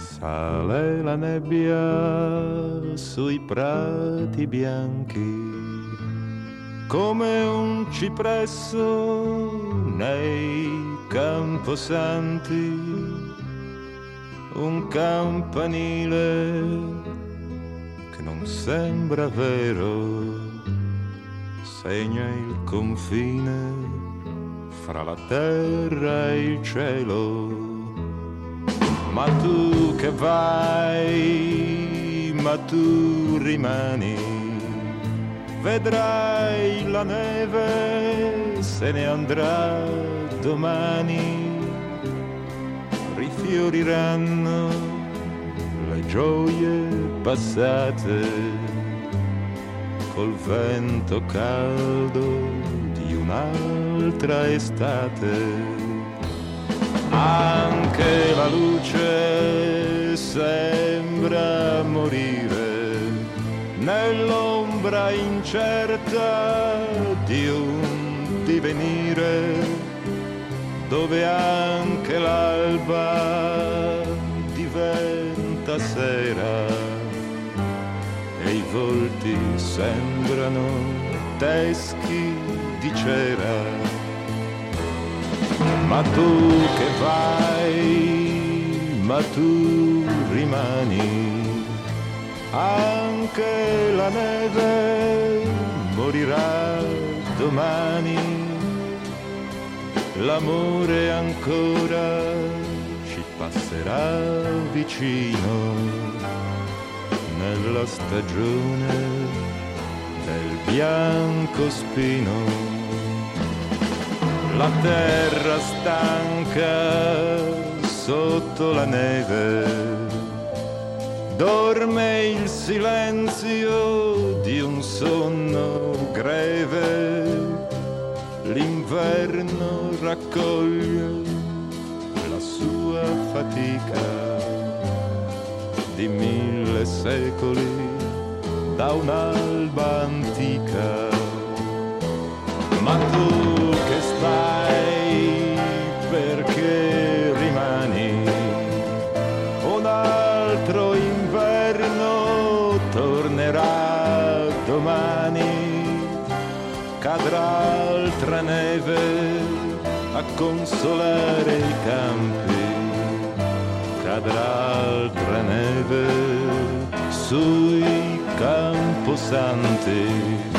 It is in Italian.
Sale la nebbia sui prati bianchi, come un cipresso nei camposanti, un campanile che non sembra vero, segna il confine fra la terra e il cielo. Ma tu che vai, ma tu rimani, vedrai la neve se ne andrà domani, rifioriranno le gioie passate col vento caldo di un'altra estate. Anche la luce sembra morire nell'ombra incerta di un divenire, dove anche l'alba diventa sera e i volti sembrano teschi di cera. Ma tu che vai, ma tu rimani, anche la neve morirà domani, l'amore ancora ci passerà vicino nella stagione del bianco spino. La terra stanca sotto la neve, dorme il silenzio di un sonno greve, l'inverno raccoglie la sua fatica di 1000 secoli da un'alba antica. Ma tu che stai, perché rimani? Un altro inverno tornerà domani, cadrà altra neve a consolare i campi, cadrà altra neve sui camposanti.